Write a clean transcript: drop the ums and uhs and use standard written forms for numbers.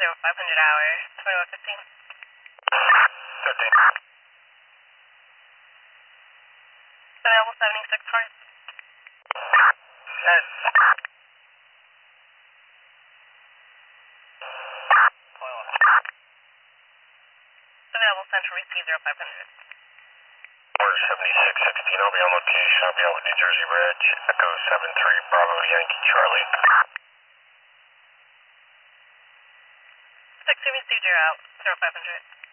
hour, 21:15. 15. Available 76 cars. Yes. Available Central Receive 0500. Order 7616, I'll be on location. I'll be over New Jersey Bridge. Echo 73 Bravo Yankee Charlie. 60 Receive 0 out, 0500.